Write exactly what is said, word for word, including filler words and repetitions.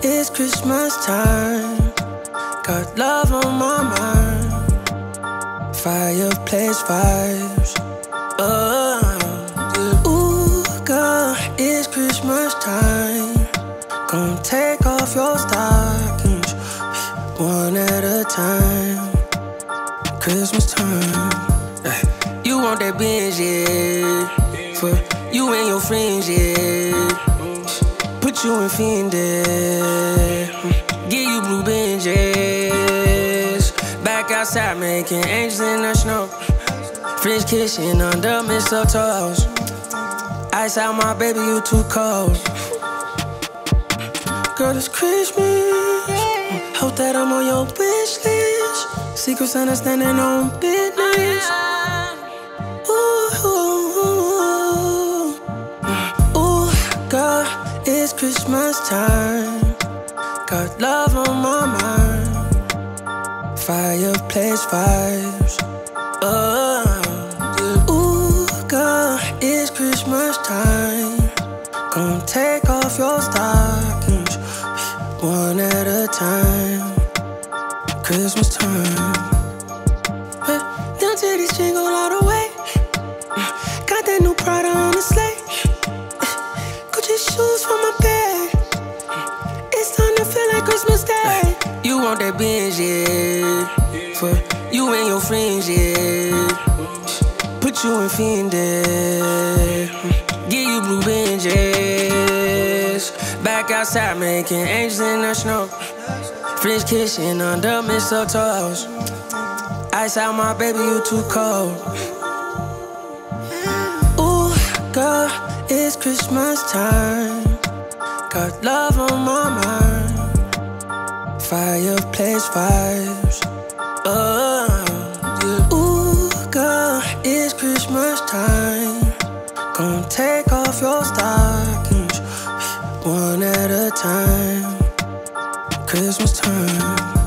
it's Christmas time. Got love on my mind. Fireplace vibes. Oh, yeah. Ooh, girl, it's Christmas time. Gonna take off your stockings one at a time. Christmas time. You want that binge, yeah. For you and your friends, yeah. Put you in Fiended. Give you blue binges. Back outside making angels in the snow. French kissing under mistletoes. Ice out my baby, you too cold. Girl, it's Christmas. Hope that I'm on your wish list. Secret Santa standing on business. Ooh, ooh, girl, it's Christmas time. Got love on my mind. Fireplace vibes. Oh, yeah. Ooh, girl, it's Christmas time. Gonna take off your stockings one at a time. Christmas time. Hey, down to this jingle all the way. Got that new Prada on the sleigh. Gucci shoes for my bag. It's time to feel like Christmas Day. You want that binge, yeah. For you and your friends, yeah. Put you in Fiended. Give you blue binges. Back outside making angels in the snow. French kissing under mistletoes. Ice out my baby, you too cold. Ooh, girl, it's Christmas time. Got love on my mind. Fireplace vibes. Oh, yeah. Ooh, girl, it's Christmas time. Gonna take off your stockings one at a time. Christmas time.